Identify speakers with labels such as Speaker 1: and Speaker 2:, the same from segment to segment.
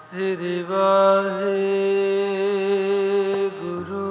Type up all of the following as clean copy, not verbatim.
Speaker 1: श्री वाहे गुरु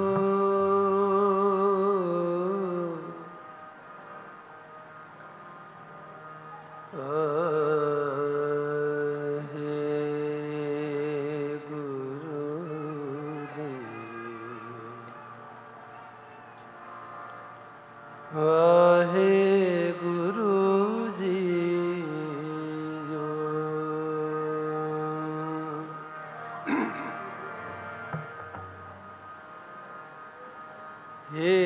Speaker 1: हे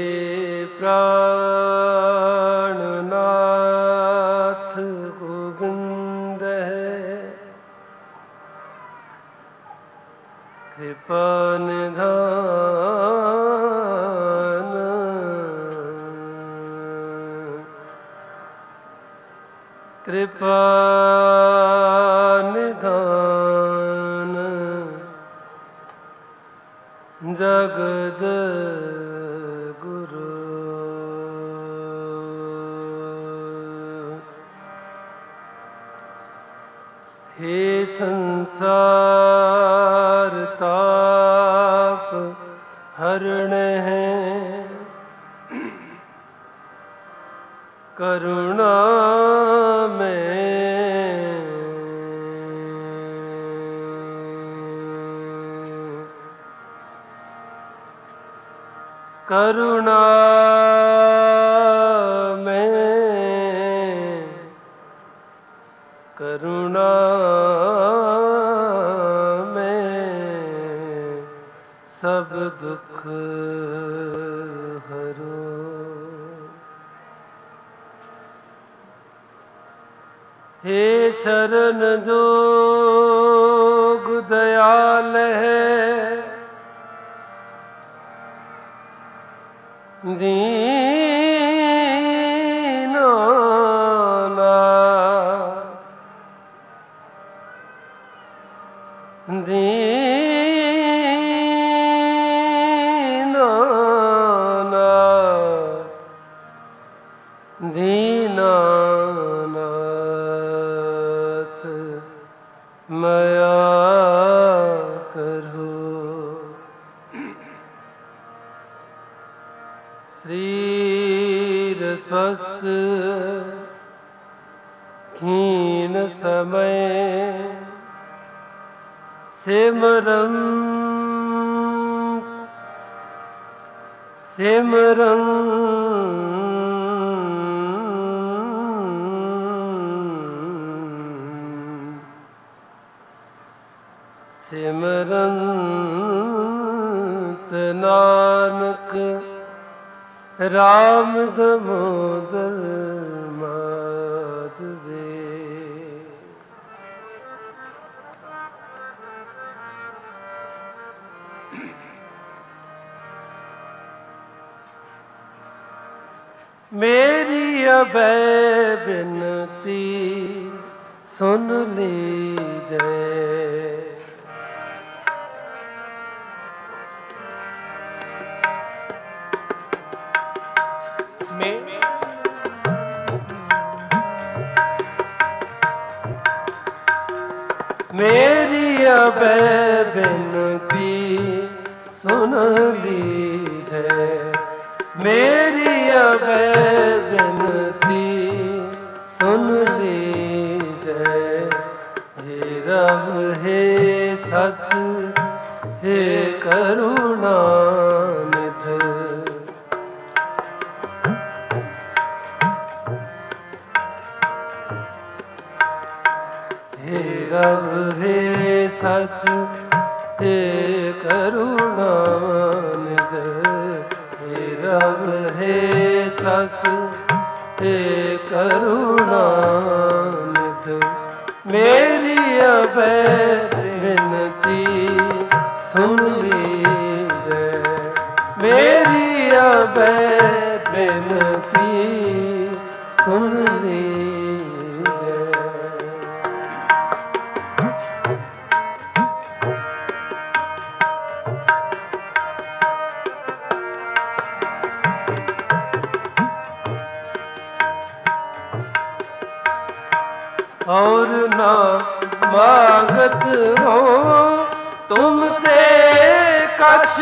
Speaker 1: प्राणनाथ गोविंद कृपा निधान कृपा निधान जगद हे संसार ताप हरण है करुणा में करुणा करुणा में सब दुख हरो। हे शरण जोग दयाल है दीनानाथ मया करो। शरीर स्वस्थ क्षीण समय सिमरन सिमरन सिमरंत नानक राम दामोदर माधवे। मेरी अभय विनती सुन लीजिए। मेरी अभय विनती सुन लीजिए। मेरी अभय विनती सुन लीजिए। हे रब हे सस हे करुणानिध हे रब हे सस हे करुणानिध। हे रब हे सस हे करुणानिध। मेरी अभय विनती सुन लीजिए। मेरी अभय विनती सुन लीजिए। और ना मांगत हो तुम ते कछ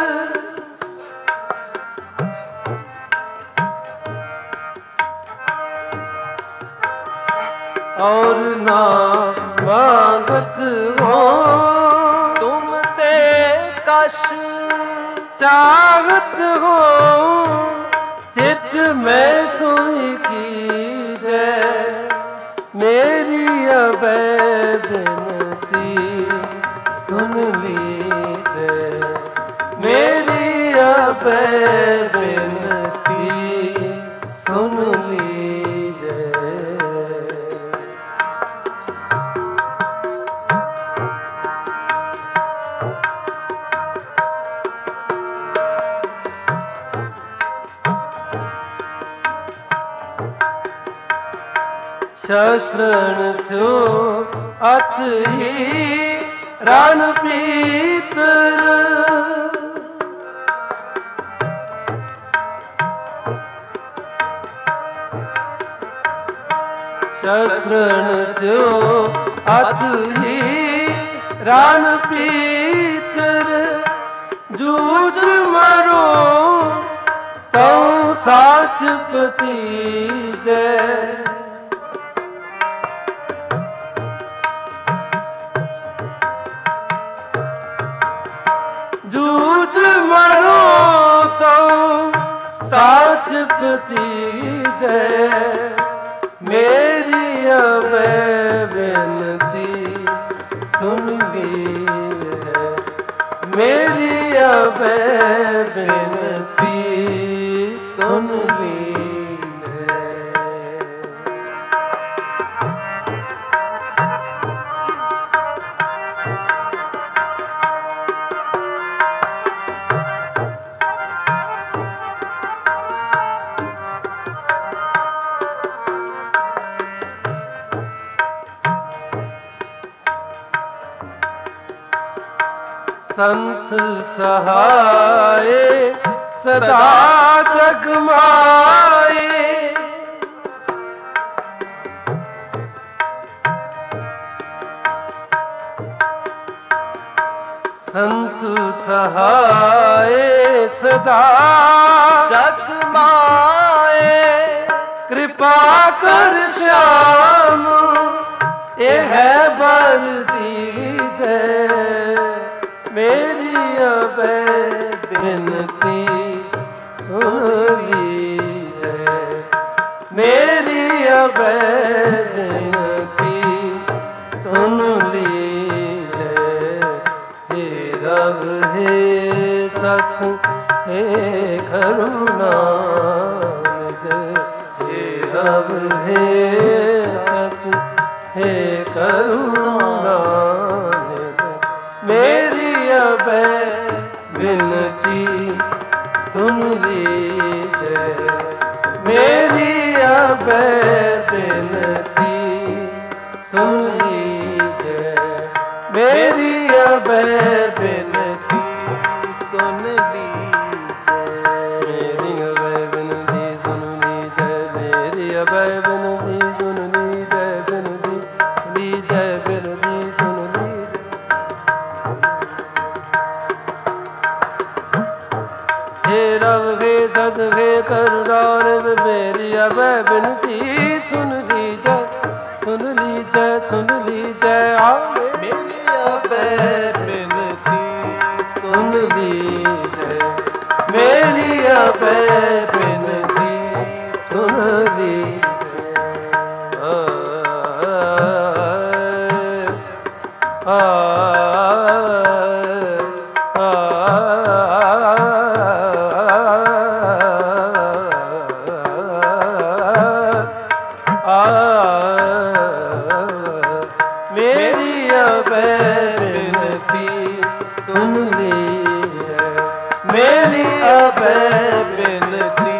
Speaker 1: और ना मांगत हो
Speaker 2: तुम ते कछ
Speaker 1: चाहत हो चित में सोई कीजे मेरी अबै बिनती सुन लीजे मेरी अबै बिनती सुन लीजे। शस्त्रन स्यो अत ही रण पीतर शस्त्रन स्यो अत ही रण पीतर जूझ मरो तो साच पतीजे जूझ मरो तो साच पतीजे मेरी अबै बिनती सुन लीजे मेरी अबै बिनती सुन लीजे। संत सहाय सदा जग माए संत सहाय सदा
Speaker 2: जग माए
Speaker 1: कृपा कर श्याम ये है बर दीजे मेरी अबै बिनती सुन लीजे मेरी अबै बिनती सुन लीजे। हे रब हे सस हे करुणा हे रब हे सस हे करुणा मेरी अबै बिनती सुन लीजे मेरी अबै बिनती सुन लीजे मेरी अबै बिनती
Speaker 2: सुन लीजे
Speaker 1: मेरी अबै बिनती सुन लीजे मेरी अबै बिनती सुन लीजे बिनती लीजे बिनती सुन लीजे। हे रब हे सस हे करुणा मेरी अबै बिनती सुन लीजे सुन लीजे सुन लीजे
Speaker 2: मेरी अबै बिनती
Speaker 1: सुन लीजे मेरी अबै बिनती सुन लीजे। मेरी अबै बिनती सुन लीजे मेरी अबै
Speaker 2: बिनती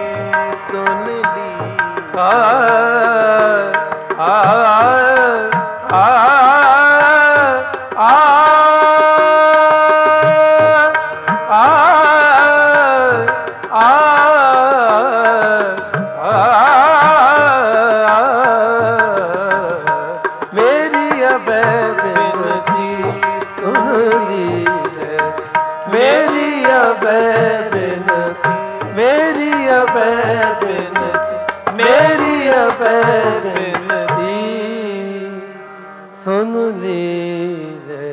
Speaker 1: अभय बिनती, मेरी अभय बिनती सुन लीजिए।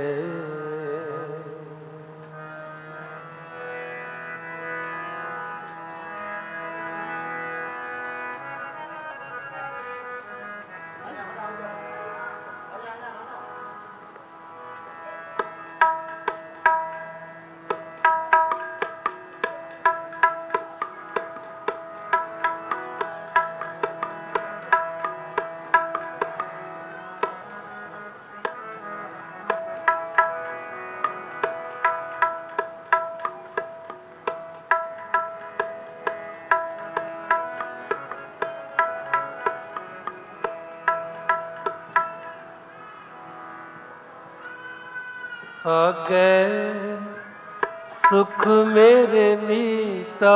Speaker 1: आगे सुख मेरे मीता,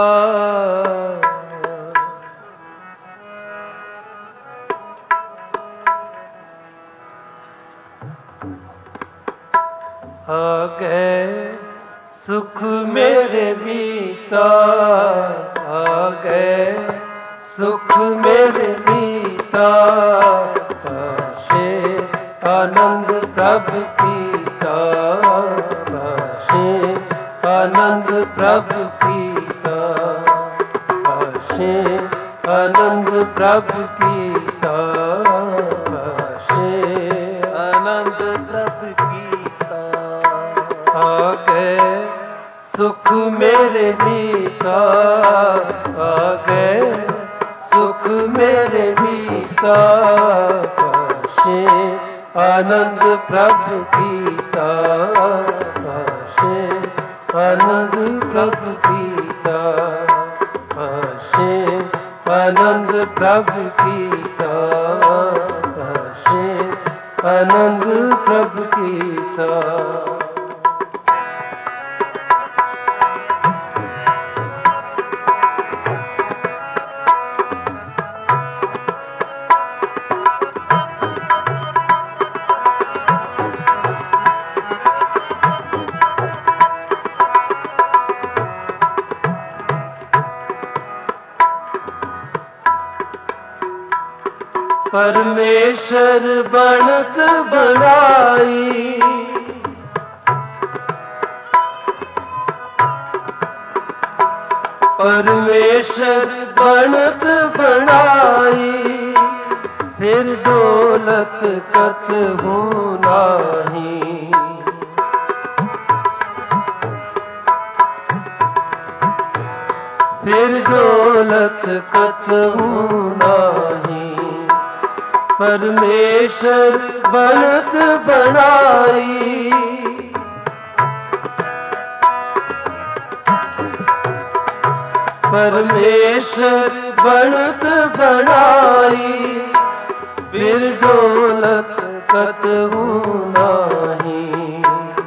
Speaker 1: आगे सुख मेरे मीता, आगे सुख मेरे मीता, काशे आनंद प्रभु पीता, काशे आनंद प्रभु पीता, काशे आनंद प्रभु पीता, काशे
Speaker 2: आनंद प्रभु पीता।
Speaker 1: आगे सुख मेरे मीता, आगे सुख मेरे मीता, काशे आनंद प्रभु पीता, काशे आनंद प्रभु पीता, काशे आनंद प्रभु पीता, काशे आनंद प्रभु पीता। परमेश्वर बनत बनाई, परमेश्वर बनत बनाई, फिर डोलत कत हो नाही, फिर डोलत कत हो नाही। परमेश्वर बनत बनाई, परमेश्वर बनत बनाई, फिर डोलत कतहु नाही,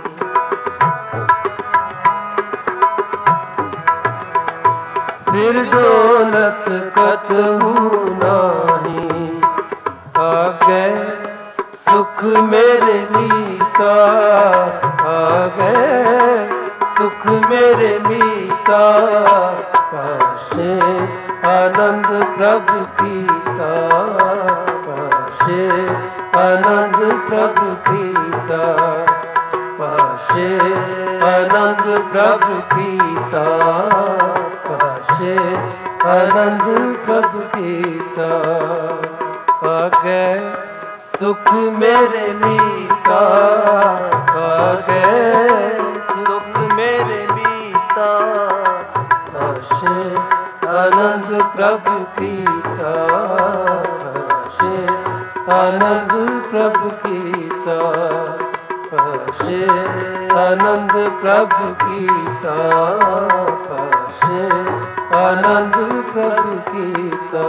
Speaker 1: फिर डोलत कतहु नाही। आगे सुख मेरे मीता, आगे सुख मेरे मीता, काशे आनंद प्रभु पीता, काशे आनंद प्रभु पीता, काशे आनंद प्रभु पीता, काशे आनंद प्रभु पीता। आगे सुख मेरे मीता, आगे
Speaker 2: सुख मेरे मीता,
Speaker 1: काशे आनंद प्रभु पीता, काशे आनंद प्रभु पीता, काशे आनंद प्रभु पीता, काशे आनंद प्रभु पीता।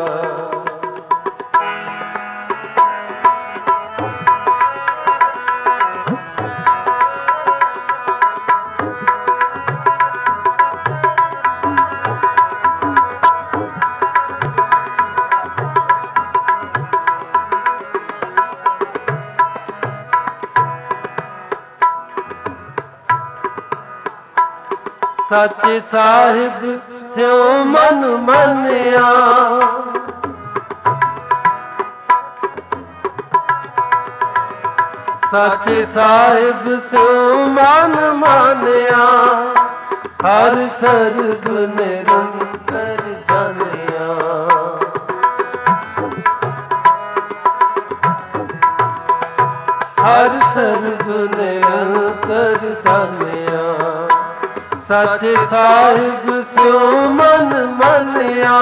Speaker 1: सच साहिब ਸਿਉ ਮਨ ਮੰਨਿਆ। ਸੱਚੇ ਸਾਹਿਬ ਸਿਉ ਮਨ ਮੰਨਿਆ। ਹਰ ਸਰਬ ਨਿਰੰਤਰ ਜਾਣਿਆ। ਹਰ ਸਰਬ ਨਿਰੰਤਰ ਜਾਣਿਆ। ਸੱਚੇ ਸਾਹਿਬ ਸਿਉ ਮਨ ਮੰਨਿਆ।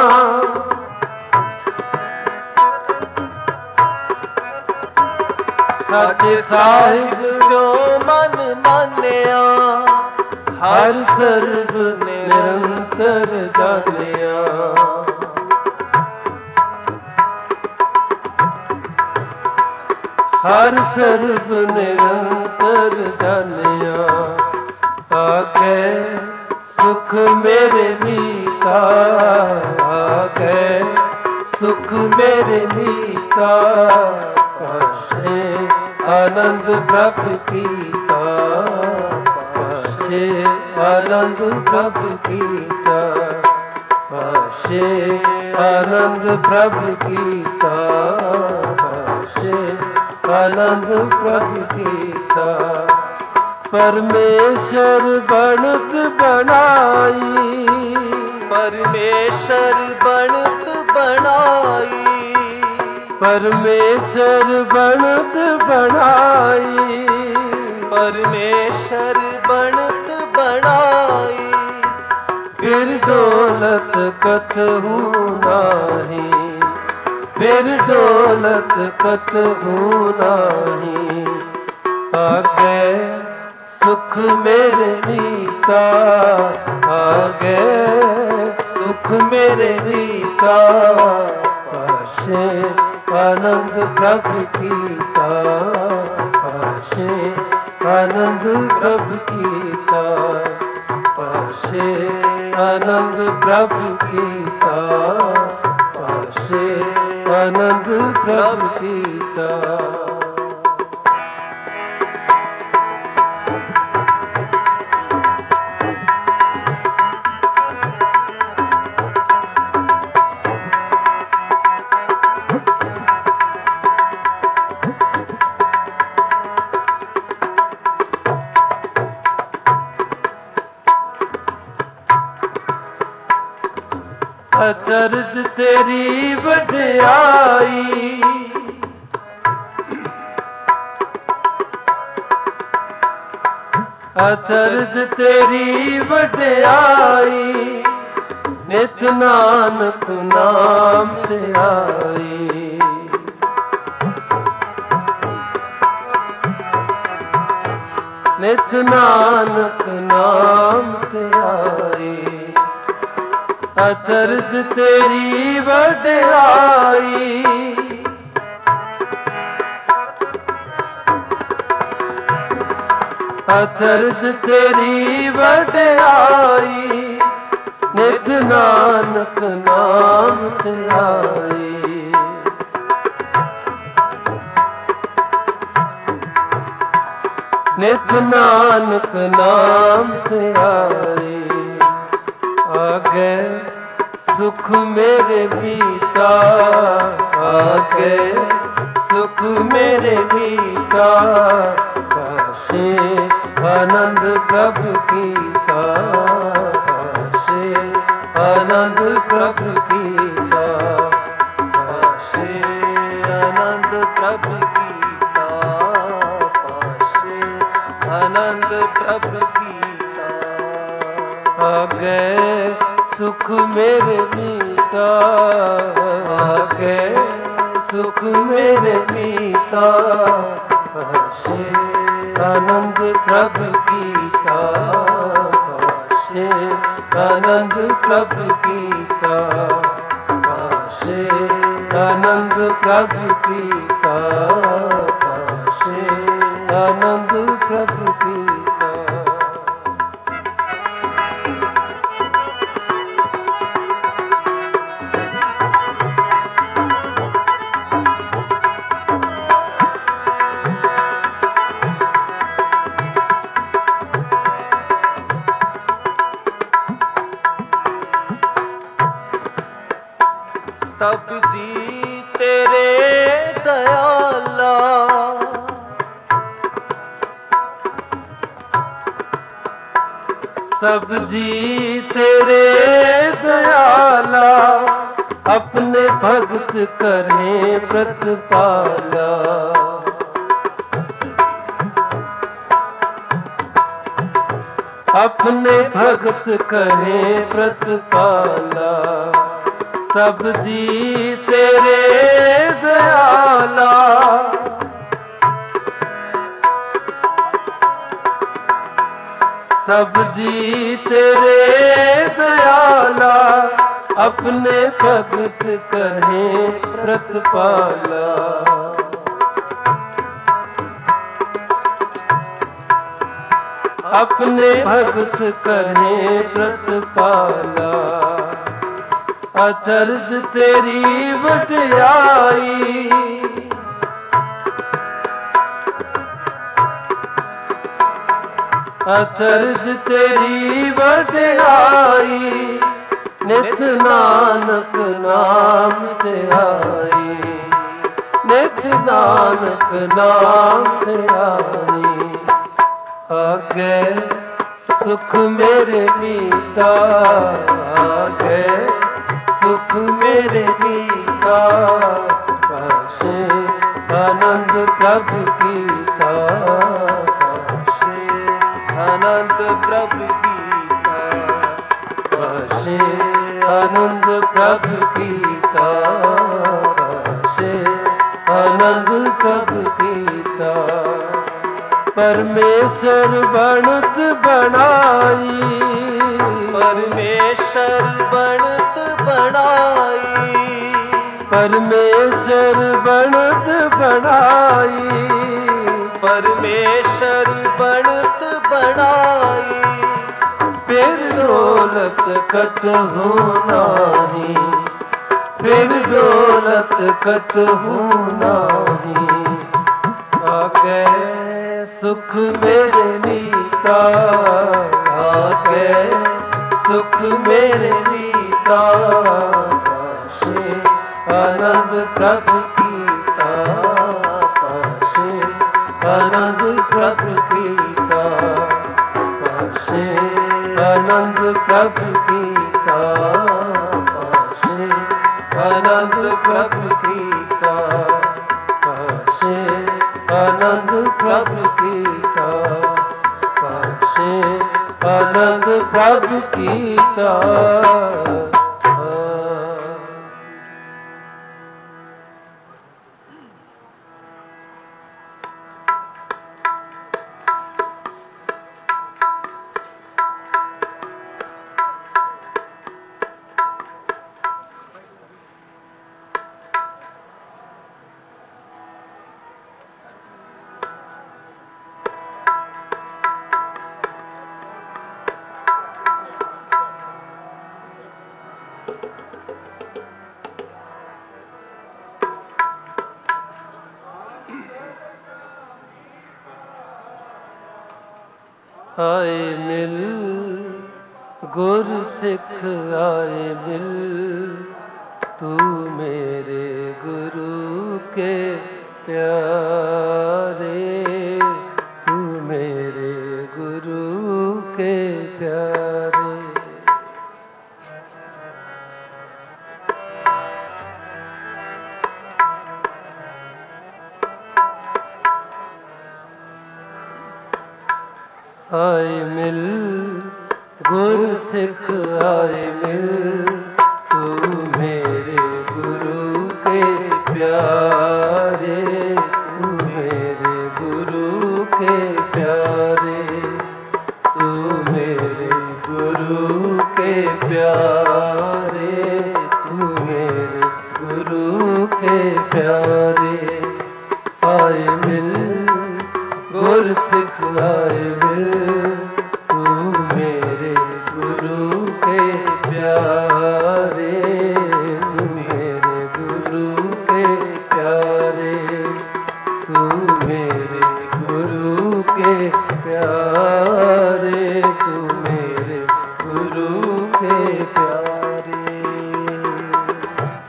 Speaker 1: ਸੱਚੇ ਸਾਹਿਬ
Speaker 2: ਸਿਉ ਮਨ ਮੰਨਿਆ।
Speaker 1: ਹਰ ਸਰਬ ਨਿਰੰਤਰ ਜਾਣਿਆ। ਹਰ ਸਰਬ ਨਿਰੰਤਰ ਜਾਣਿਆ। ਆਗੇ ਸੁਖ ਮੇਰੇ ਮੀਤਾ। ਆਗੇ ਸੁਖ ਮੇਰੇ ਮੀਤਾ। ਪਾਸ਼ੇ ਆਨੰਦ ਪ੍ਰਭ ਕੀਤਾ। ਪਾਸ਼ੇ ਆਨੰਦ ਪ੍ਰਭ ਕੀਤਾ। ਪਾਸ਼ੇ ਆਨੰਦ ਪ੍ਰਭ ਕੀਤਾ। ਪਾਸ਼ੇ ਆਨੰਦ ਪ੍ਰਭ ਕੀਤਾ। ਪਰਮੇਸ਼ਰ ਬਣਤ ਬਣਾਈ।
Speaker 2: ਪਰਮੇਸ਼ਰ ਬਣਤ ਬਣਾਈ।
Speaker 1: ਪਰਮੇਸ਼ਰ ਬਣਤ ਬਣਾਈ।
Speaker 2: ਪਰਮੇਸ਼ਰ ਬਣਤ ਬਣਾਈ।
Speaker 1: ਫਿਰ ਦੌਲਤ ਕਤਹੂ ਨਾਹੀ। ਫਿਰ ਦੌਲਤ ਕਤਹੂ ਨਾਹੀ। ਆਗੇ ਸੁਖ ਮੇਰੇ ਮੀਤਾ। ਆਗੇ ਸੁਖ ਮੇਰੇ ਮੀਤਾ। ਪਾਸ਼ੇ ਆਨੰਦ ਪ੍ਰਭ ਕੀਤਾ। ਪਾਸ਼ੇ ਆਨੰਦ ਪ੍ਰਭ ਕੀਤਾ। ਪਾਸ਼ੇ ਆਨੰਦ ਪ੍ਰਭ ਕੀਤਾ। ਪਾਸ਼ੇ ਆਨੰਦ ਪ੍ਰਭ ਕੀਤਾ। ਅਚਰਜ ਤੇਰੀ ਵਡਿਆਈ। ਅਚਰਜ ਤੇਰੀ ਵਡਿਆਈ। ਨਿਤ ਨਾਨਕ ਨਾਮ ਧਿਆਈ। ਨਿਤ ਨਾਨਕ ਨਾਮ ਧਿਆਈ। ਅਚਰਜ ਤੇਰੀ ਵਡਿਆਈ। ਅਚਰਜ ਤੇਰੀ ਵਡਿਆਈ। ਨਿਤ ਨਾਨਕ ਨਾਮ ਧਿਆਈ। ਨਿਤ ਨਾਨਕ ਨਾਮ ਧਿਆਈ। ਆਗੇ ਸੁਖ ਮੇਰੇ ਮੀਤਾ। ਆਗੇ ਸੁਖ ਮੇਰੇ ਮੀਤਾ। ਪਾਸ਼ੇ ਆਨੰਦ ਪ੍ਰਭ ਕੀਤਾ। ਪਾਸ਼ੇ ਆਨੰਦ ਪ੍ਰਭ ਕੀਤਾ। ਪਾਸ਼ੇ ਆਨੰਦ ਪ੍ਰਭ ਕੀਤਾ। ਪਾਸ਼ੇ ਆਨੰਦ ਪ੍ਰਭ ਕੀਤਾ। ਆਗੇ ਸੁਖ ਮੇਰੇ ਮੀਤਾ। ਆਗੇ ਸੁਖ ਮੇਰੇ ਮੀਤਾ। ਪਾਸ਼ੇ ਆਨੰਦ ਪ੍ਰਭ ਕੀਤਾ। ਪਾਸ਼ੇ ਆਨੰਦ ਪ੍ਰਭ ਕੀਤਾ। ਪਾਸ਼ੇ ਆਨੰਦ ਪ੍ਰਭ ਕੀਤਾ। ਪਾਸ਼ੇ ਆਨੰਦ ਪ੍ਰਭ ਕੀਤਾ।
Speaker 2: सब जी तेरे दयाला,
Speaker 1: सब जी तेरे दयाला, अपने भगत करें प्रतिपाला। अपने भगत करें प्रतिपाला, सब जी तेरे दयाला। सब जी तेरे दयाला, अपने भगत करें प्रतिपाला। अपने भगत करें प्रतिपाला। अचरज तेरी वडियाई, अचरज तेरी वडियाई, नित नानक नाम ते आई, नित नानक नाम ते आई। आगे सुख मेरे मीता, आगे सुख मेरे मीता, काशे आनंद प्रभु कीता, काशे
Speaker 2: आनंद प्रभु कीता,
Speaker 1: काशे आनंद प्रभु कीता, काशे आनंद प्रभु कीता। परमेश्वर बनत बनाई,
Speaker 2: परमेश्वर बनत बनाई,
Speaker 1: परमेश्वर बनत बनाई,
Speaker 2: परमेश्वर बनत बनाई।
Speaker 1: फिर दौलत कतहु नाही, फिर दौलत कतहु नाही। आगे सुख मेरे मीता, आगे सुख मेरे मीता, काशे आनंद प्रभु कीता, काशे आनंद प्रभु कीता, काशे आनंद प्रभु कीता, काशे आनंद प्रभु कीता, काशे आनंद प्रभु कीता, काशे आनंद प्रभु कीता। आए मिल गुर सिख आए मिल, तू मेरे गुरु के प्यारे, तू मेरे गुरु के प्यारे। आए मिल गुर सिख आए मिल, तू मेरे गुरु के प्यारे, तू मेरे गुरु के प्यारे, तू मेरे गुरु के प्यारे, तू मेरे गुरु के प्यारे। आए मिल गुर सिख आए मिल, तू मेरे गुरु के प्यारे,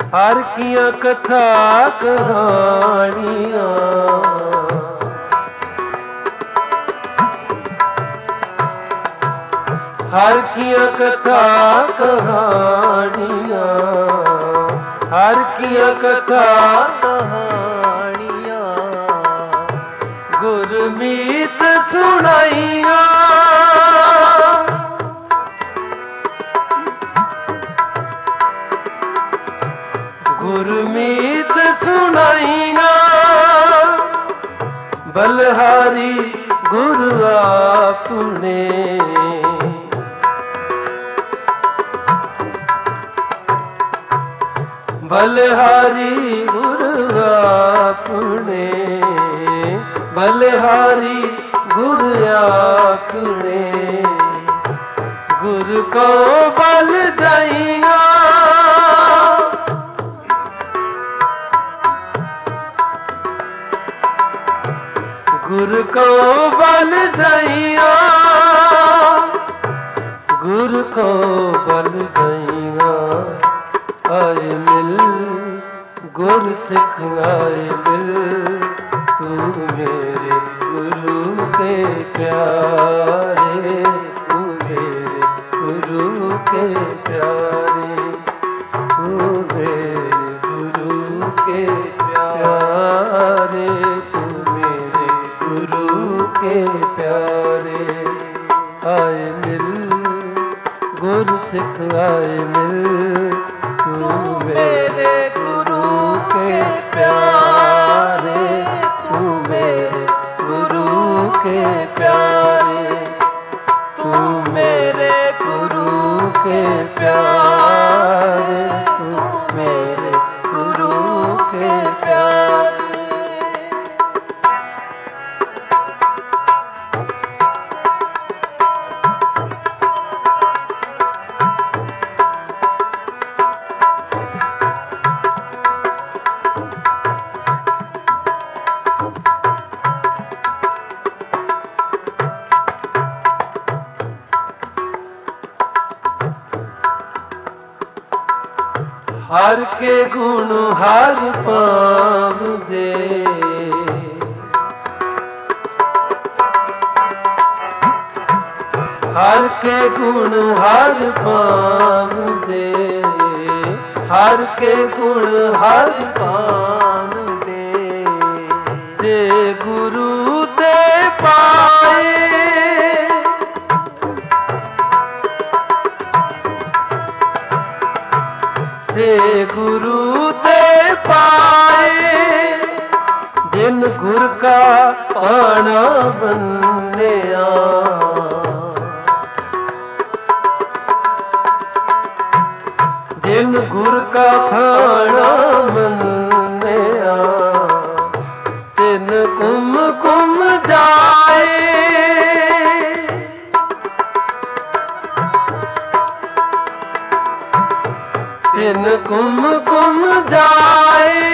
Speaker 1: हर किया कथा कहानियां, हर किया कथा कहानियां, हर किया कथा
Speaker 2: कहानियां,
Speaker 1: गुरमीत सुनाइया, गुरमीत सुनाइया, बलहारी गुरु आपने, बलहारी गुरु आपने, बलहारी गुरु आपने, गुरु को बल जाइया, गुरु को बल जाइया, गुरु को बल जाइया, आए मिल गुरु सिख आए मिल, तू मेरे गुरु के प्यारे, तू मेरे गुरु के प्यारे, तू मेरे गुरु के प्यारे, तू मेरे गुरु के प्यारे, आए मिल गुरु सिख आए मिल, तू मेरे गुरु के प्यारे, तू मेरे गुरु के प्यारे, तू मेरे गुरु के प्यारे, तू मेरे गुरु के प्यारे। हर के गुण हर पाव दे, हर के गुण हर पाव दे, हर के गुण हर पाव दे, से गुरु ते पाए, से गुरु ते पाए, जिन गुर का पाना बन्निया, जिन गुर का पाना बन्निया, तिन कुम कुम जाए, तिन कुम कुम जाए,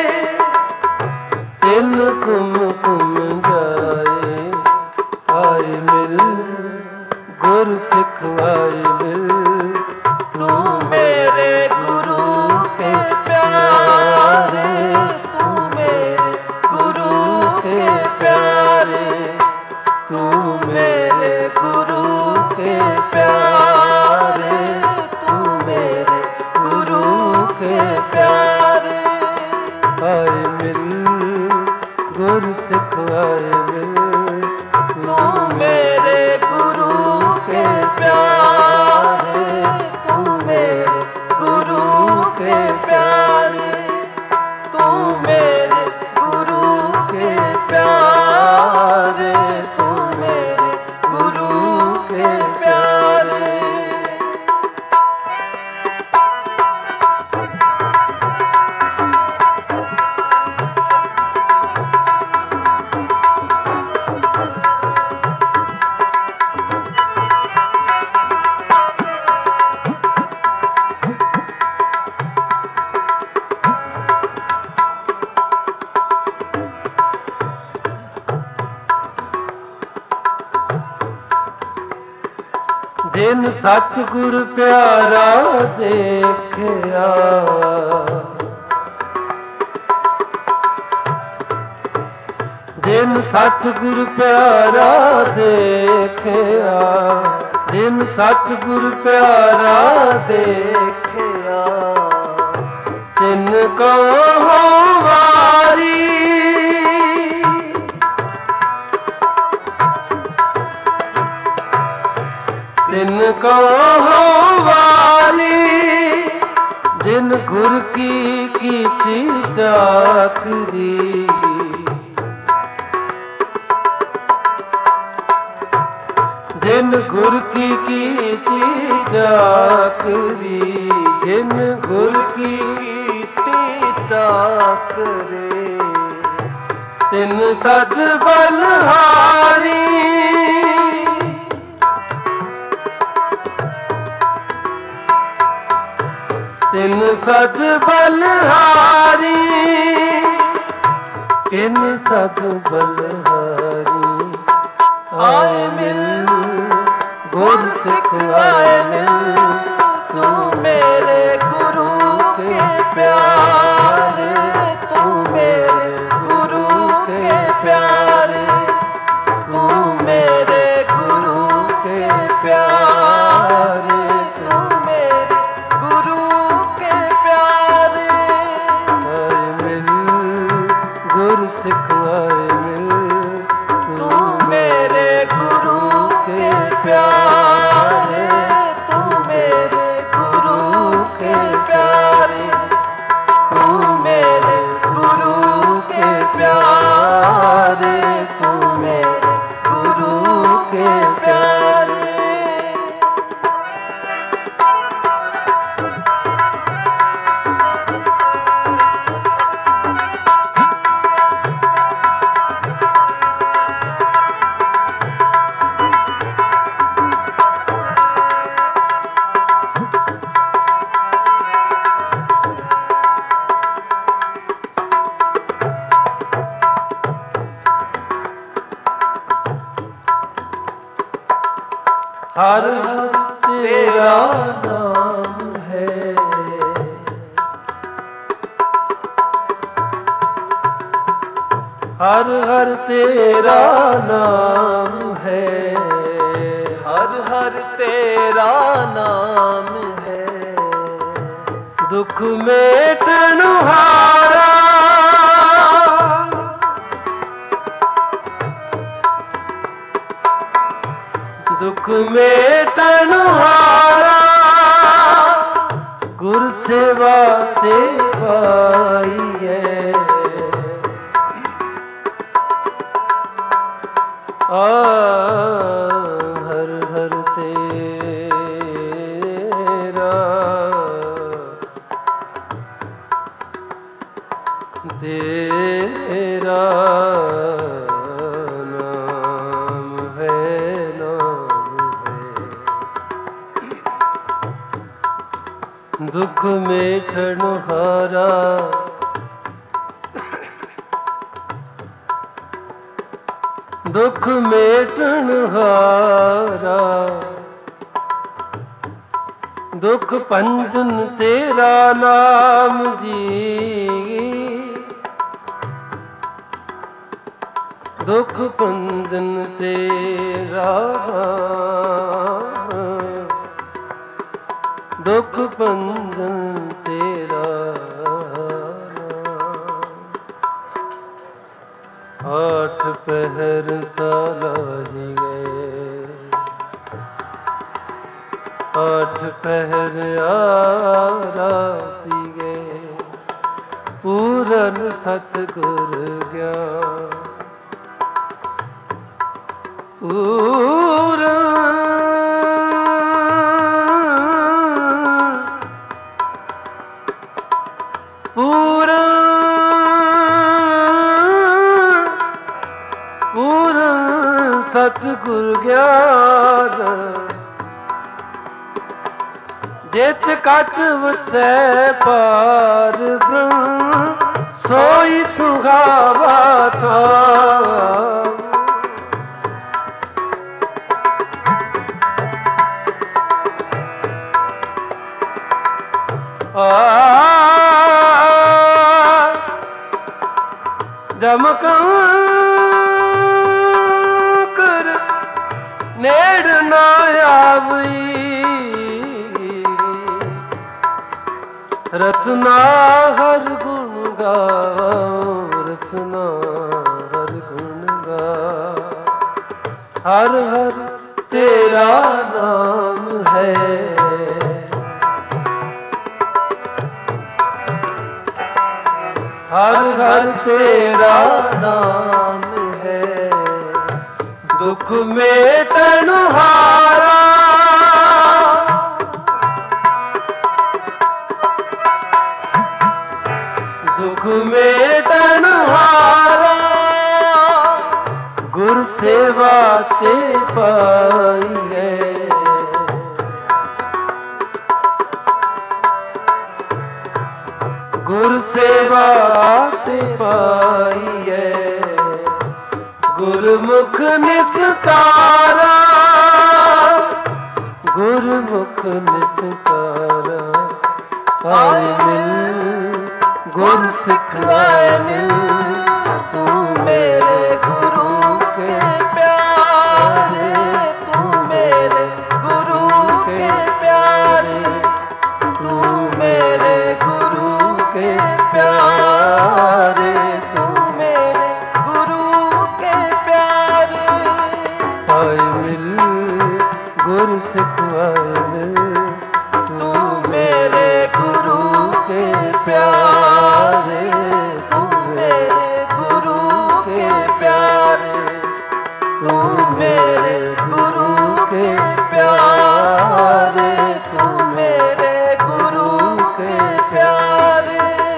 Speaker 1: तिन कुम कुम जाए, आए मिल गुरु सिख आए मिल, तू मेरे गुरु के प्यारे, तू मेरे गुरु के प्यारे, तू मेरे गुरु के प्यारे, तू मेरे गुरु के प्यारे, आए मिल गुरु सिख आए मिल, तू मेरे गुरु के प्यारे, तू मेरे गुरु के प्यारे, तू मेरे गुरु के प्यारे, तू मेरे गुरु के प्यारे। जिन सतगुर प्यारा देखिया, ਜਿਨ ਸਤਿਗੁਰ ਪਿਆਰਾ ਦੇਖਿਆ, ਜਿਨ ਸਤਿਗੁਰ ਪਿਆਰਾ
Speaker 2: ਦੇਖਿਆ,
Speaker 1: ਤਿਨ ਕੋ ਵਾਰੀ, ਤਿਨ ਕੋ ਵਾਰੀ, ਜਿਨ ਗੁਰ ਕੀ ਕੀਤੀ ਚਾਕਰੀ, ਜਿਨ ਗੁਰ ਕੀ ਕੀਤੀ ਚਾਕਰੀ, ਜਿਨ ਗੁਰ ਕੀ
Speaker 2: ਕੀਤੀ ਚਾਕਰੀ,
Speaker 1: ਤਿਨ ਸਦ ਬਲਹਾਰੀ, ਤਿਨ ਸਦ ਬਲਹਾਰੀ, ਤਿਨ ਸਦ ਬਲਹਾਰੀ, ਆਏ ਮਿਲ ਗੁਰ ਸਿੱਖ ਆਏ ਮਿਲ,
Speaker 2: ਤੂੰ ਮੇਰੇ ਗੁਰੂ ਕੇ ਪਿਆਰੇ, ਤੂੰ ਮੇਰੇ ਗੁਰੂ ਕੇ ਪਿਆਰੇ, ਤੂੰ ਮੇਰੇ ਗੁਰੂ ਕੇ ਪਿਆਰੇ, ਤੂੰ ਮੇਰੇ ਗੁਰੂ ਕੇ ਪਿਆਰੇ,
Speaker 1: ਆਏ ਮਿਲ ਗੁਰ ਸਿੱਖ ਆਏ ਮਿਲ,
Speaker 2: ਤੂੰ ਮੇਰੇ ਗੁਰੂ ਕੇ ਪਿਆਰੇ, ਤੂੰ ਮੇਰੇ ਗੁਰੂ ਕੇ ਪਿਆਰੇ, ਤੂੰ ਮੇਰੇ ਗੁਰੂ ਕੇ ਪਿਆਰੇ, ਤੂੰ ਮੇਰੇ ਗੁਰੂ ਕੇ ਪਿਆਰੇ।
Speaker 1: ਹਰ ਤੇਰਾ ਨਾਮ ਹੈ, ਹਰ ਹਰ ਤੇਰਾ ਨਾਮ ਹੈ,
Speaker 2: ਹਰ ਹਰ ਤੇਰਾ ਨਾਮ ਹੈ,
Speaker 1: ਦੁੱਖ ਮੇਟਣ ਹਾਰਾ, ਦੁੱਖ ਮੇਟਣ ਹਾਰਾ, ਗੁਰ ਸੇਵਾ ਤੇ ਪਾਈਐ, ਹਰ ਹਰ ਤੇਰਾ, ਤੇਰਾ ਨਾਮ ਹੈ, ਨਾਮ ਹੈ, ਦੁੱਖ ਮੇਟਣ ਹਾਰਾ, ਦੁੱਖ ਮੇਟਣ ਹਾਰਾ, ਦੁੱਖ ਭੰਜਨ ਤੇਰਾ ਨਾਮ ਜੀ, ਦੁੱਖ ਭੰਜਨ ਤੇਰਾ, ਦੁੱਖ ਭੰਜਨ ਤੇਰਾ ਨਾਮ। ਆਠ ਪਹਿਰ ਸਲਾਹੀ ਗਏ, ਆਠ ਪਹਿਰ ਆਰਾਤੀ ਗਏ, ਪੂਰਨ ਸਤਿਗੁਰ ਗਿਆਨ, ਪੂਰਨ ਪੂਰਨ ਪੂਰਨ ਸਤਿਗੁਰ ਗਿਆਨ, ਜਿਤ ਕਟ ਵਸੈ ਪਾਰ ਬ੍ਰਹਮ, ਸੋਈ ਸੁਹਾਵਾ ਥਾਮ, ਜਮਕਾਂ ਆਵਈ ਰਸਨਾ ਹਰ ਗੁਣ ਗਾਵੋ ਰਸਨਾ ਹਰ ਗੁਣ ਗਾ ਹਰ ਹਰ ਤੇਰਾ ਨਾਮ ਹੈ ਹਰ ਹਰ ਤੇਰਾ ਨਾਮ ਹੈ ਦੁੱਖ ਮੇਟਣ ਹਾਰਾ ਦੁੱਖ ਮੇਟਣ ਹਾਰਾ ਗੁਰ ਸੇਵਾ ਤੇ ਪਾਈਏ ਗੁਰ ਸੇਵਾ ਤੇ ਪਾਈਏ ਗੁਰਮੁਖ ਨਿਸਤਾਰਾ ਗੁਰਮੁਖ ਨਿਸਤਾਰਾ ਆਏ ਮਿਲ ਗੁਰ ਸਿਖਲਾਏ ਮਿਲ ਤੂੰ ਮੇਰੇ ਗੁਰੂ ਕੇ ਪਿਆਰੇ ਤੂੰ ਮੇਰੇ ਗੁਰੂ ਕੇ ਪਿਆਰੇ ਤੂੰ ਮੇਰੇ ਗੁਰੂ ਕੇ ਪਿਆਰੇ ਤੂੰ ਮੇਰੇ ਗੁਰੂ ਕੇ ਪਿਆਰੇ ਆਏ ਮਿਲ ਗੁਰ ਸਿਖਵਾਏ ਮਿਲ ਤੂੰ ਮੇਰੇ ਗੁਰੂ ਕੇ ਪਿਆਰੇ ਤੂੰ ਮੇਰੇ ਗੁਰੂ ਕੇ ਪਿਆਰੇ ਤੂੰ ਮੇਰੇ ਗੁਰੂ ਕੇ ਪਿਆਰੇ ਤੂੰ ਮੇਰੇ ਗੁਰੂ ਕੇ ਪਿਆਰੇ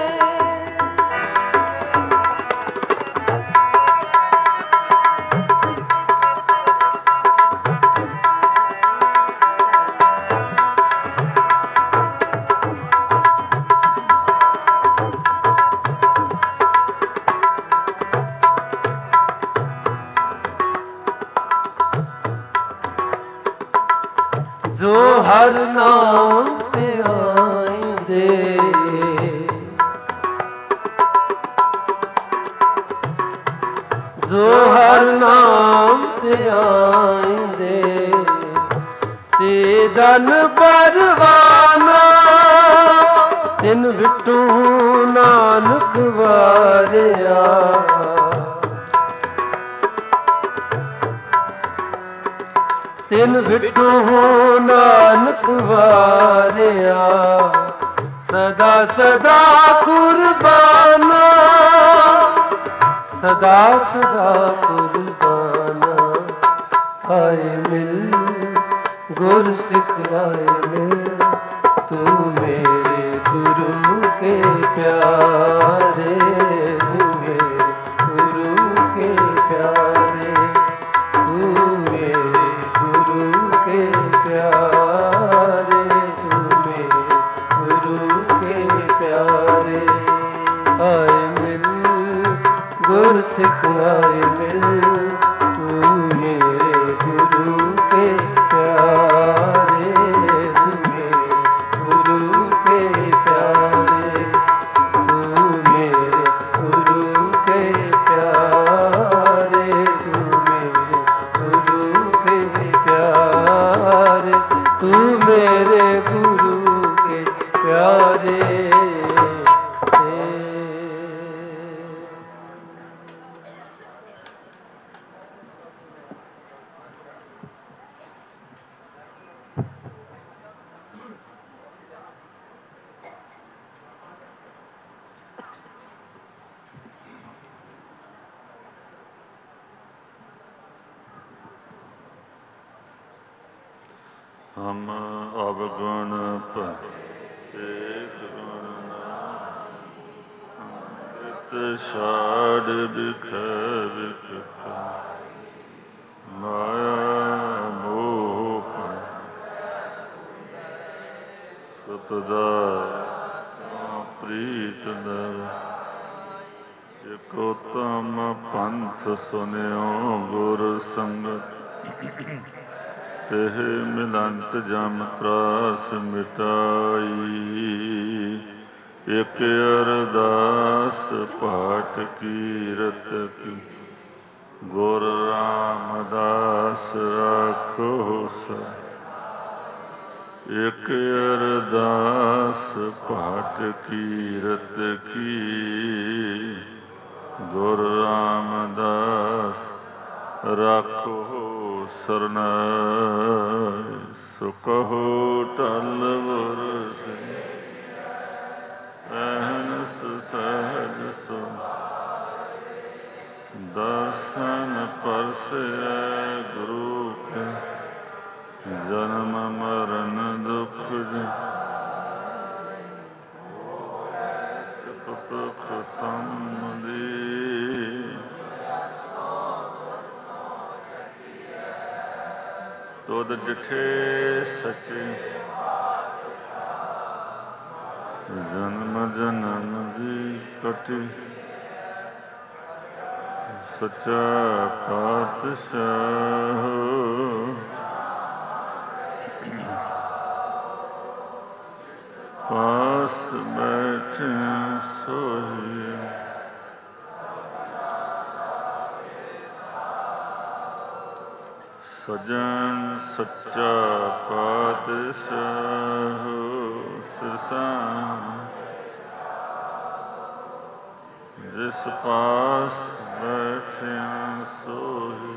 Speaker 1: ਜੋ ਹਰ ਨਾਮ ਤੇ ਆਇਂਦੇ ਜੋ ਹਰ ਨਾਮ ਤੇ ਆਇਂਦੇ ਤੇ ਧਨ ਪਰਵਾਨਾ ਤਿਨ ਵਿਟੂ ਨਾਨਕ ਵਾਰਿਆ ਤਿਨ ਵਿਟੂ ਨਾਨਕ ਵਾਰਿਆ ਸਦਾ ਸਦਾ ਕੁਰਬਾਨਾ ਸਦਾ ਸਦਾ ਕੁਰਬਾਨਾ ਆਏ ਮਿਲ ਗੁਰ ਸਿਖਲਾਏ ਮਿਲ ਤੂੰ ਮੇਰੇ ਗੁਰੂ ਕੇ ਪਿਆਰੇ ਤੂੰ ਮੇਰੇ ਗੁਰੂ ਕੇ ਪਿਆਰੇ ਤੂੰ ਮੇਰੇ ਗੁਰੂ ਕੇ ਪਿਆਰੇ ਤੂੰ ਮੇਰੇ ਗੁਰੂ ਕੇ ਪਿਆਰੇ ਆਏ ਮਿਲ ਗੁਰ ਸਿਖਲਾਏ ਮਿਲ ਤੂੰ ਮੇਰੇ ਗੁਰੂ ਕੇ ਪਿਆਰੇ ਤੂੰ ਮੇਰੇ ਗੁਰੂ ਕੇ ਪਿਆਰੇ ਤੂੰ ਮੇਰੇ ਗੁਰੂ ਕੇ ਪਿਆਰੇ ਤੂੰ ਮੇਰੇ ਗੁਰੂ ਕੇ ਪਿਆਰੇ ਤੂੰ ਮੇਰੇ ਗੁਰੂ ਕੇ ਪਿਆਰੇ
Speaker 3: ਹਮ ਅਵਗੁਣ ਭਏ ਗੁਣ ਨਾਮ ਛਾੜ ਬਿਖੈ ਬਿਖੈ ਮਾਇਆ ਮੋਹ ਸਤਦਾ ਪ੍ਰੀਤ ਦਰ ਇਕੋ ਤਮ ਪੰਥ ਸੁਨਿਓ ਗੁਰ ਸੰਗਤ ਤਹਿ ਮਿਲੰਤ ਜਮ ਤਰਾਸ ਮਿਟਾਈ ਇਕ ਅਰਦਾਸ ਪਾਠ ਕੀਰਤ ਕੀ ਗੁਰ ਰਾਮਦਾਸ ਰਾਖੋ ਸ ਇਕ ਅਰਦਾਸ ਪਾਠ ਕੀਰਤ ਕੀ, ਗੁਰ ਰਾਮਦਾਸ ਰਾਖੋ ਸਰਨਾਇ। ਸੋ ਕਹੋ ਟਲ ਗੁਰ ਸਿੰਘ ਅਹਨਸ ਸਹਿਜ ਸੋ, ਦਰਸ਼ਨ ਪਰਸੈ ਗੁਰੂ ਕੇ, ਜਨਮ ਮਰਨ ਦੁਖ ਤੁਖ ਸੰਬੰਧੀ। ਤੁਧ ਡਿਠੇ ਸੱਚੇ, ਜਨਮ ਜਨਮ ਦੀ ਕਟੀ, ਸੱਚਾ ਪਾਤਸ਼ਾਹ ਪਾਸ ਬੈਠਿਆ ਸੋਈ। ਸਜਣ ਸੱਚਾ ਪਾਤਸ਼ਾਹ ਸਿਰਸਾਂ, ਜਿਸ ਪਾਸ ਬੈਠਿਆ ਸੋਈ।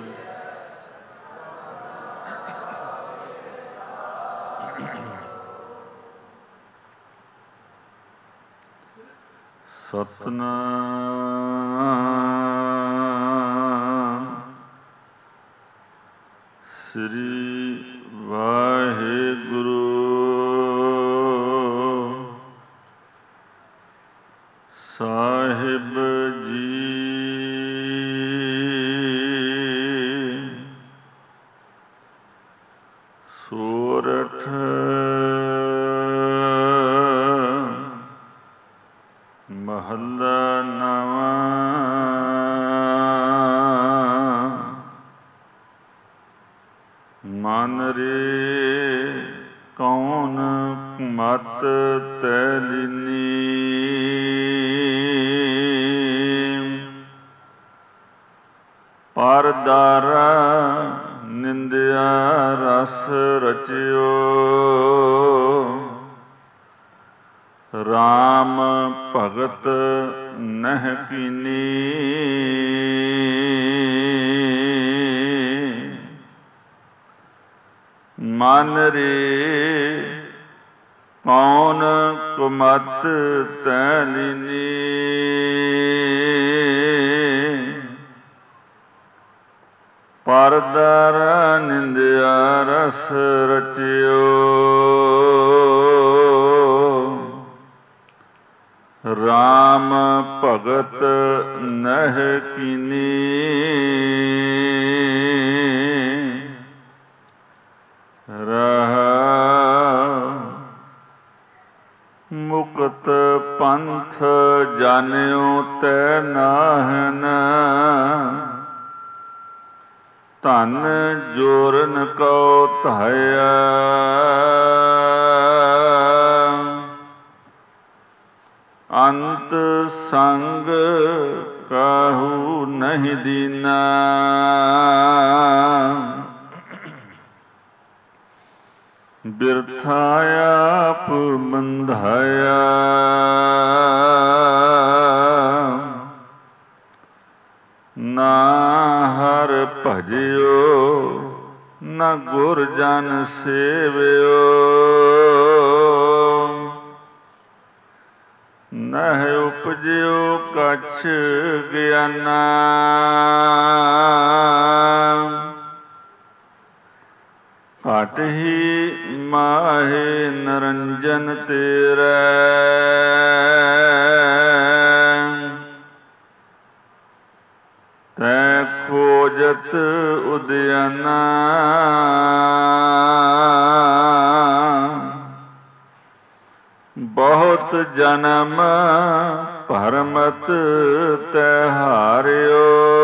Speaker 3: ਸਤਿਨਾਮ ਸ੍ਰੀ ਵਾਹਿਗੁਰੂ ਸਾਹਿਬ ਜੀ। ਸੋਰਠ ਮਹੱਲਾ ਨਵਾਂ। ਮਨ ਰੇ ਕੌਣ ਮਤ ਤੈ ਲੀਨੀ, ਪਰ ਦਾਰਾ ਨਿੰਦਿਆ ਰਸ ਰਚਿਓ, ਰਾਮ ਭਗਤ ਨਹਿ ਕੀਨੀ। ਮਨ ਰੇ ਕੌਣ ਕੁਮਤ ਤੈ ਲੀਨੀ, ਪਰ ਦਾਰਾ ਨਿੰਦਿਆ ਰਸ ਰਚਿਓ, ਰਾਮ ਭਗਤ ਨਹਿ ਕੀਨੀ। ਮੁਕਤ ਪੰਥ ਜਾਣਿਓ ਤੈ ਨਾਹਨ, ਧਨ ਜੋਰਨ ਕਉ ਧਾਇਆ। ਅੰਤ ਸੰਗ ਕਾਹੂ ਨਹੀਂ ਦੀਨਾ, ਬਿਰਥਾ ਆਪ ਬੰਧਾਇਆ। ਨਾ ਹਰ ਭਜਿਓ ਨਾ ਗੁਰ ਜਨ ਸੇਵਿਓ, ਨਹਿ ਉਪਜਿਓ ਕਛ ਗਿਆਨਾ। ਘਟ ਹੀ ਮਾਹੇ ਨਰੰਜਨ ਤੇਰੇ, ਤੈ ਖੋਜਤ ਉਦਿਆਨਾ। ਬਹੁਤ ਜਨਮ ਭਰਮਤ ਤੈ ਹਾਰਿਓ,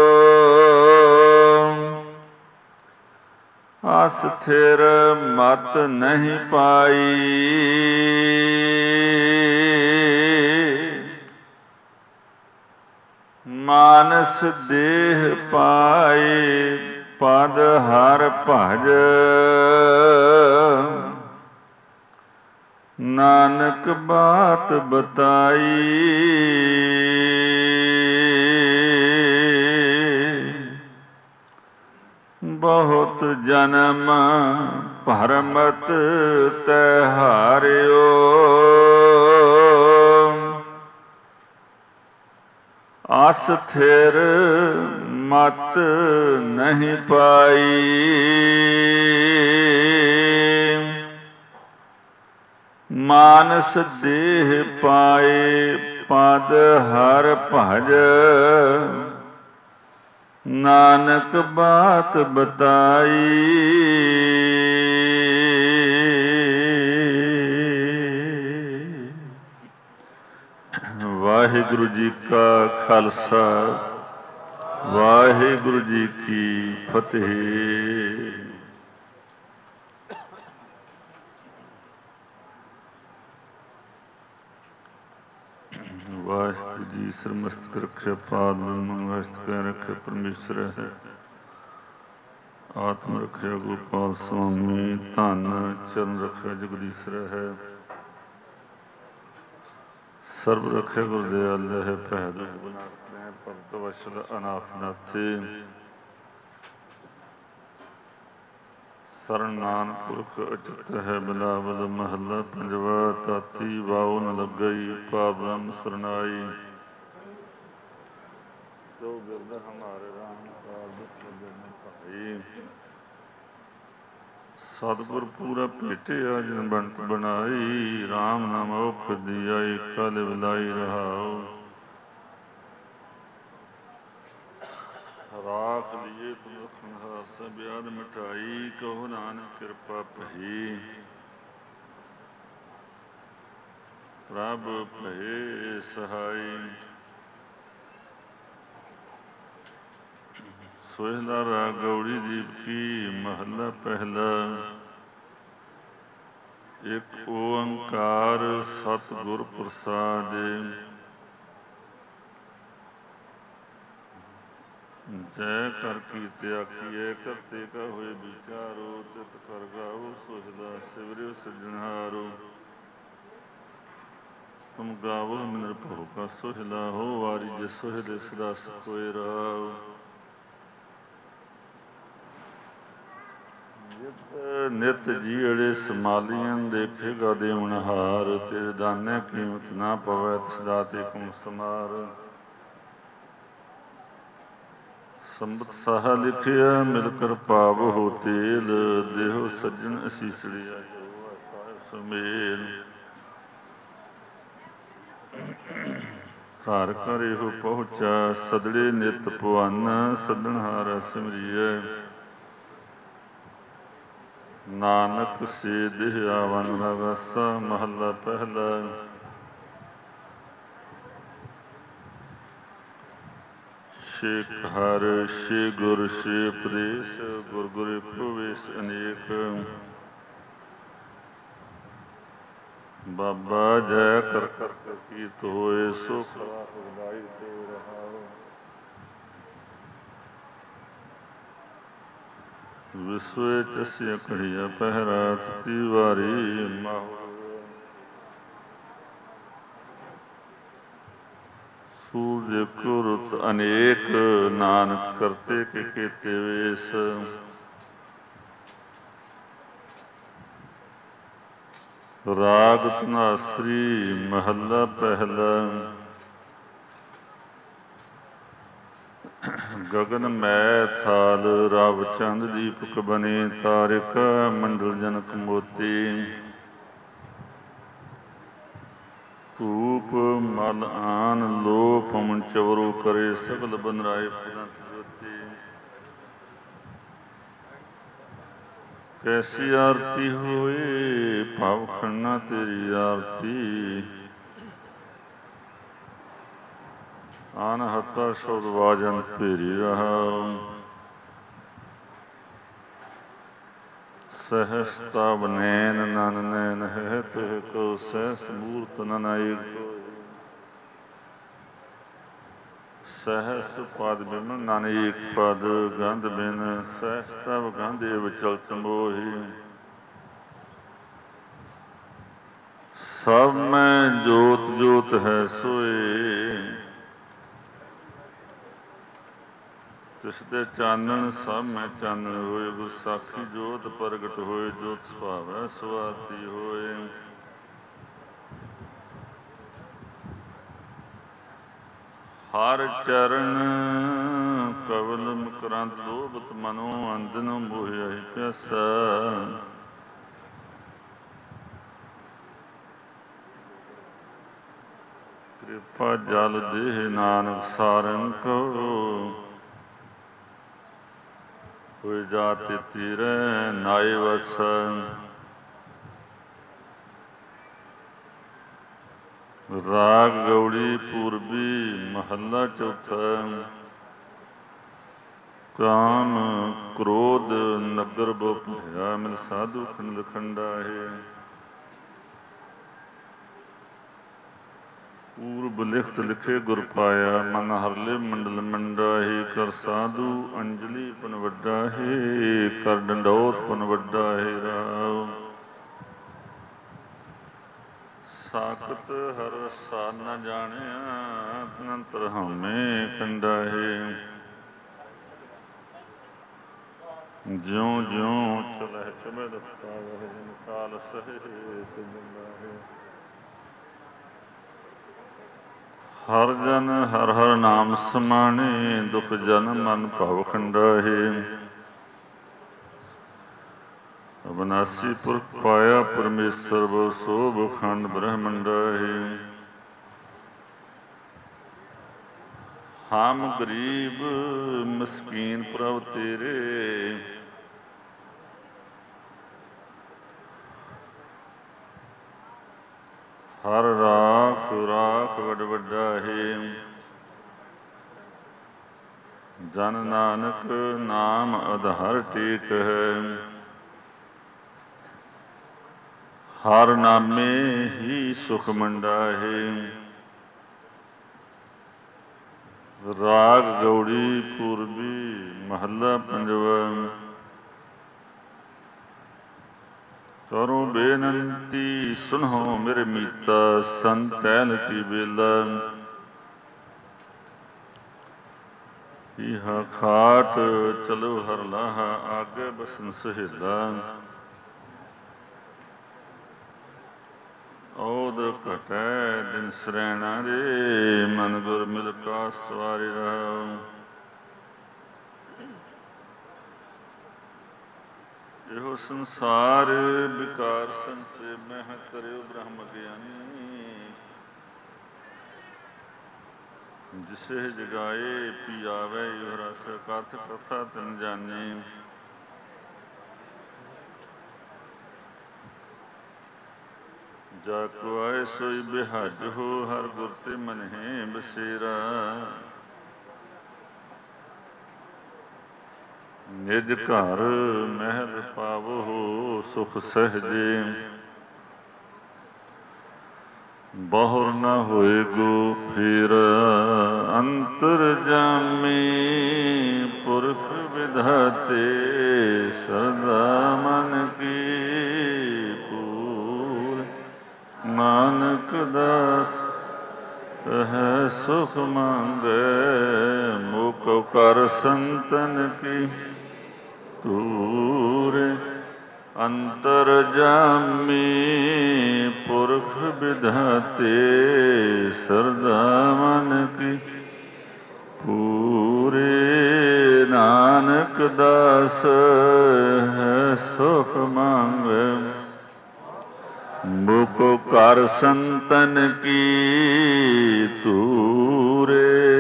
Speaker 3: ਅਸਥਿਰ ਮਤ ਨਹੀਂ ਪਾਈ। ਮਾਨਸ ਦੇਹ ਪਾਏ ਪਦ ਹਰ ਭਜ, ਨਾਨਕ ਬਾਤ ਬਤਾਈ ਬਹੁਤ ਜਨਮ ਭਰਮਤ ਤੈ ਹਾਰਿਓ ਆਸ ਥਿਰ ਮਤ ਨਹੀਂ ਪਾਈ ਮਾਨਸ ਦੇਹ ਪਾਏ ਪਦ ਹਰ ਭਜ ਨਾਨਕ ਬਾਤ ਬਤਾਈ ਵਾਹਿਗੁਰੂ ਜੀ ਕਾ ਖਾਲਸਾ ਵਾਹਿਗੁਰੂ ਜੀ ਕੀ ਫਤਿਹ। ਵਾਹਿਗੁਰੂ ਜੀ ਸਰਮਸਤਕ ਰਖਿਆ ਪਾਦ ਮੰਗਸਤ ਕੈ ਰਖਿਆ ਪਰਮੇਸ਼ਰ ਹੈ ਆਤਮ ਰਖਿਆ ਗੋਪਾਲ ਸੁਆਮੀ ਧਨ ਚਰਨ ਰਖਿਆ ਜਗਦੀਸ਼ਰ ਹੈ ਸਰਬ ਰਖਿਆ ਗੁਰਦਿਆਲ ਹੈ ਭੈ ਦੁਖ ਵਿਨਾਸ਼ ਭਗਤ ਵਸ਼ਲ ਅਨਾਥ ਨਾਥੇ ਸਰਨ ਨਾਨਕ ਪੁਰਖ ਅਚਿਤ ਹੈ ਬਿਲਾਵਲ ਮਹੱਲਾ ਪੰਜਵਾ ਤਾਤੀ ਵਾਉ ਨ ਲੱਗਈ ਪਾ ਬ੍ਰਹਮ ਸਰਨਾਈ ਜੋ ਬਿਰਦ ਹਮਾਰੇ ਰਾਮ ਕਾ ਦੁਖ ਜਨ ਭਾਈ ਸਤਿਗੁਰ ਪੂਰਾ ਭੇਟਿਆ ਜਿਨ ਬੰਤ ਬਣਾਈ ਰਾਮ ਨਾਮ ਔਖ ਦੀਆ ਕਲ ਵਿਲਾਈ ਰਹਾਉ ਰਾਖ ਲਿਏ ਤੁਮ ਰਖਨ ਹਾਸ ਬਿਆਦ ਮਿਟਾਈ ਕਹੋ ਨਾਨਕ ਕਿਰਪਾ ਭਈ ਪ੍ਰਭ ਭਏ ਸਹਾਈ ਸੋਹਿਲਾ ਰਾਗ ਗੌੜੀ ਦੀਪ ਕੀ ਮਹੱਲਾ ਪਹਿਲਾ ਇੱਕ ਓੰਕਾਰ ਸਤਿਗੁਰ ਪ੍ਰਸਾਦਿ ਜੈ ਕਰ ਕੀਤੇ ਆਖੀਏ ਕਰਤੇ ਕਾ ਹੋਏ ਵਿਚਾਰੋ ਤਿਤ ਕਰ ਗਾਓ ਸੋਹਿਲਾ ਸਿਵਰਿਓ ਸਿਰਜਣਹਾਰੋ ਤੁਮ ਗਾਵੋ ਮਿਨਰ ਭਉ ਕਾ ਸੋਹਿਲਾ ਹੋ ਵਾਰੀ ਜੇ ਸੋਹਿਲੇ ਸਦਾ ਸੋਇ ਰਾਉ ਨਿਤ ਜੀੜੇ ਸਮਾਲੀਆਂ ਦੇਖੇਗਾ ਦੇਵਨਹਾਰ ਤੇਰੇ ਦਾਨੇ ਕੀਮਤ ਨਾ ਪਵੈ ਤਿਸਦਾ ਤੇ ਕੁਮ ਸਮਾਰ ਸੰਬਤ ਸਾਹਾ ਲਿਖਿਆ ਮਿਲ ਕਰ ਭਾਵ ਹੋ ਤੇਲ ਦੇਹੋ ਸੱਜਣ ਅਸੀਸੜਿਆ ਸੁਮੇਲ ਘਰ ਘਰ ਇਹੋ ਪਹੁੰਚਾ ਸਦੜੇ ਨਿਤ ਪਵਨ ਸੱਦਣਹਾਰਾ ਸਿਮਰੀਐ ਨਾਨਕ ਸੇ ਦੇਹ ਆਵਨ ਰਗਸਾ ਮਹੱਲਾ ਪਹਿਲਾ ਸ਼ੇਖ ਹਰ ਸ਼ੇ ਗੁਰ ਸ਼ੇ ਉਪਦੇਸ਼ ਗੁਰ ਗੁਰ ਪ੍ਰਵੇਸ਼ ਅਨੇਕ ਬਾਬਾ ਜੈ ਕਰ ਕਰ ਕੀਤ ਹੋਏ ਸੋ ਖਰਾ ਖੁਦਾਈ ਤੇ ਰਹਾਉ ਵਿਸਵੇ ਚਸਿਆ ਘੜੀਆ ਪਹਿਰਾ ਸਤੀ ਵਾਰੀ ਮਾਹੁ ਸੂਰਜ ਕੁਰਤ ਅਨੇਕ ਨਾਨਕ ਕਰਤੇ ਕੇ ਕੀਤੇ ਵੇਸ ਰਾਗ ਧਨਾਸਰੀ ਮਹੱਲਾ ਪਹਿਲਾ ਗਗਨ ਮੈ ਥਾਲ ਰਵ ਚੰਦ ਦੀਪਕ ਬਨੇ ਤਾਰਿਕ ਮੰਡਲ ਜਨਕ ਮੋਤੀ ਧੂਪ ਮਲ ਆਨ ਲੋ ਪਵਨ ਚਵਰੂ ਕਰੇ ਸਗਲ ਬਨਰਾਏ ਪੁਰੰਤ ਜੋਤੀ ਕੈਸੀ ਆਰਤੀ ਹੋਏ ਭਾਵ ਖੰਨਾ ਤੇਰੀ ਆਰਤੀ ਆਨ ਹੱਤਾ ਸ਼ਬਦ ਵਾਜਨ ਭੇਰੀ ਰਹਾ ਸਹਸਤਾ ਨੈਨ ਨਨ ਨੈਨ ਹੈ ਤੇ ਕੋ ਸਹਿਸ ਮੂਰਤ ਨਨਾਈ ਸਹਸ ਪਦ ਬਿਨ ਨਾਨਕ ਪਦ ਗੰਧ ਬਿਨ ਸਹਸਤਵ ਗੰਧੇ ਵਿਚਲਤ ਮੋਹੀ ਸਭ ਮੈਂ ਜੋਤ ਜੋਤ ਹੈ ਸੋਏ, ਤਿਸ ਦੇ ਚਾਨਣ ਸਭ ਮੈਂ ਚਾਨਣ ਹੋਏ। ਗੁਰਸਾਖੀ ਜੋਤ ਪ੍ਰਗਟ ਹੋਏ, ਜੋਤ ਸੁਭਾਵੈ ਸੁਆਤੀ ਹੋਏ। ਹਰ ਚਰਨ ਕਵਲ ਮਕਰੰਦ ਲੋਭਤ ਮਨੋ, ਅੰਜਨ ਮੋਹਿਆ ਹੀ ਪਿਆਸਾ। ਕਿਰਪਾ ਜਲ ਦੇਹ ਨਾਨਕ ਸਾਰਨ ਕੋ, ਹੋਇ ਜਾਤਿ ਤੀਰੈ ਨਾਇ ਵਸ। ਰਾਗ ਗੌੜੀ ਪੂਰਬੀ ਮਹੱਲਾ ਚੌਥਾ। ਕਾਮ ਕ੍ਰੋਧ ਨਗਰ ਬੋ ਭਇਆ, ਮਿਲ ਸਾਧੂ ਖੰਡ ਖੰਡਾ ਹੈ। ਪੂਰਬ ਲਿਖਤ ਲਿਖੇ ਗੁਰ ਪਾਇਆ, ਮਨ ਹਰਲੇ ਮੰਡਲ ਮੰਡਾ ਹੈ। ਕਰ ਸਾਧੂ ਅੰਜਲੀ ਪਨ ਵੱਡਾ ਹੈ, ਕਰ ਡੰਡੌਤ ਪਨ ਵੱਡਾ ਹੈ। ਰਾਮ ਸਾਖਤ ਹਰ ਰਸਾ ਨ ਜਾਣਿਆ, ਅਨੰਤਰ ਹਉਮੈ ਕੰਡਾ ਹੈ। ਜਿਉਂ ਜਿਉਂ ਚਲਹਿ ਚਮੈ ਦਸਤਾਵਹਿ, ਜਿਨ ਕਾਲ ਸਹੇ ਤਿ ਬੰਦਾ ਹੈ। ਹਰ ਜਨ ਹਰ ਹਰ ਨਾਮ ਸਮਾਣੇ, ਦੁਖ ਜਨ ਮਨ ਭਵ ਖੰਡਾ ਹੈ। ਅਬਨਾਸੀ ਪੁਰਖ ਪਾਇਆ ਪਰਮੇਸ਼ਰ, ਬਹੁ ਸੋਭ ਖੰਡ ਬ੍ਰਹਮੰਡਾ ਹੈ। ਹਮ ਗਰੀਬ ਮਸਕੀਨ ਪ੍ਰਭ ਤੇਰੇ, ਹਰ ਰਾਖ ਰਾਖ ਵੱਡ ਵੱਡਾ ਹੈ। ਜਨ ਨਾਨਕ ਨਾਮ ਆਧਾਰ ਟੇਕ ਹੈ, ਹਰ ਨਾਮੇ ਹੀ ਸੁਖ ਮੰਡਾ ਹੈ। ਰਾਗ ਗੌੜੀ ਪੂਰਬੀ ਮਹੱਲਾ ਪੰਜਵਾ। ਕਰੋ ਬੇਨੰਤੀ ਸੁਣੋ ਮੇਰੇ ਮੀਤਾ, ਸੰਤੈਨ ਕੀ ਬੇਲਾ। ਇਹਾ ਖਾਟ ਚਲੋ ਹਰ ਲਾਹਾ, ਆਗੇ ਬਸਨ ਸਹੇਲਾ। ਔਦ ਘਟੈ ਦਿਨ ਸਰੈਣਾ ਰੇ, ਮਨ ਗੁਰ ਮਿਲ ਕਾ ਸਵਾਰਿ ਰਹਾ। ਇਹੋ ਸੰਸਾਰ ਵਿਕਾਰ ਸੰਸੇ, ਮਹਿ ਕਰਿਓ ਬ੍ਰਹਮ ਗਿਆਨੀ। ਜਿਸੇ ਜਗਾਏ ਪੀ ਆਵੈ, ਇਹੋ ਰਸ ਕਥ ਕਥਾ ਤਿਨ ਜਾਨੀ। ਜਾ ਕੋ ਆਏ ਸੋਈ ਬਿਹਜ ਹੋ, ਹਰ ਗੁਰ ਤੇ ਮਨ ਹੈ ਬਸੇਰਾ। ਨਿਜ ਘਰ ਮਹਿਲ ਪਾਵੋ, ਸੁਖ ਸਹਜੇ। ਬਹੁਰ ਨ ਹੋਏਗੋ ਫੇਰ, ਅੰਤਰ ਜਾਮੀ ਪੁਰਖ ਵਿਧਾਤੇ। ਸਰਦਾ ਮਨ ਕੀ ਪੂਰ, ਨਾਨਕ ਦਾਸ ਹੈ ਸੁਖ ਮੰਗੈ। ਮੁਖ ਕਰ ਸੰਤਨ ਕੀ ਤੂਰ, ਅੰਤਰ ਜਾਮੀ ਪੁਰਖ ਵਿਧਾਤੇ। ਸਰਦਾ ਮਨ ਕੀ ਪੂਰੇ, ਨਾਨਕ ਦਾਸ ਹੈ ਸੁਖ ਮੰਗੈ। ਮੁਖ ਕਰ ਸੰਤਨ ਕੀ ਤੂਰੇ।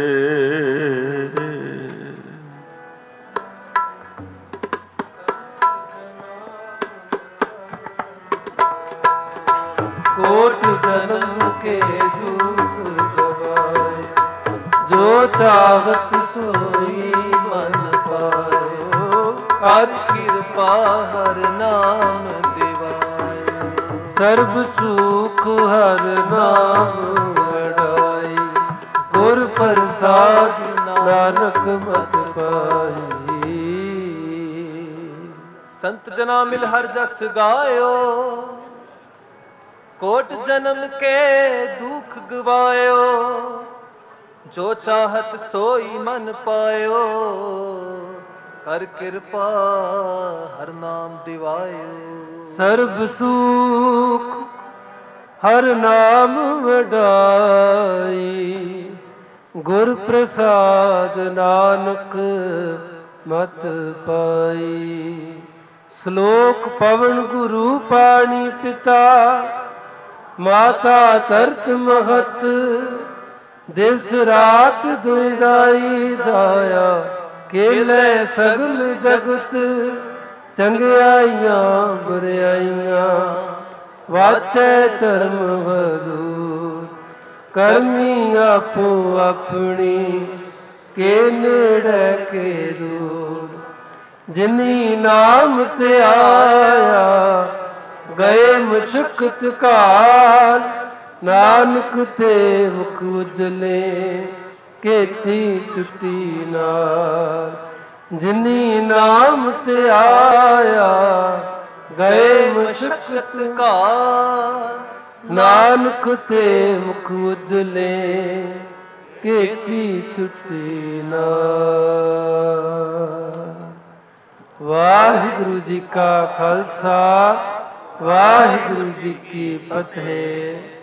Speaker 1: ਕੋਟ ਜਨਮ ਕੇ ਦੁਖ ਗਵਾਏ, ਜੋ ਚਾਹਤ ਸੋਈ ਮਨ ਪਾਇਓ।
Speaker 2: ਕਰ ਕਿਰਪਾ ਹਰ ਨਾਮ ਦਿਵਾਏ,
Speaker 1: ਸਰਬ ਸੁਖ ਹਰ ਨਾਮ ਵਡਾਈ। ਗੁਰ ਪ੍ਰਸਾਦ ਨਾਨਕ ਮਤ ਪਾਈ।
Speaker 2: ਸੰਤ ਜਨਾ ਮਿਲ ਹਰ ਜਸ ਗਾਇਓ। कोट जन्म के दुख गवायो, जो चाहत सोई मन पायो, कर कृपा हर नाम दिवायो।
Speaker 1: सर्ब सुख हर नाम वडाई, गुर प्रसाद नानक मत पाई। श्लोक पवन गुरु पानी पिता, माता तरत महत, दिवस रात दुइदाई दाया, केले सगल जगत। चंगियाइयां बुराइयां वाचै धर्म वधूर, करमी आपो अपनी के नेड़े के दूर। जिनी नाम ते आया गए मुशक्कत काल, नानक ते मुख उजले केती छुट्टी नाल। जिनी नाम ते आया गए मुशक्कत काल, नानक ते मुख उजले केती छुट्टी नाल। वाहिगुरु जी का खालसा, वाहिगुरु जी की फतेह।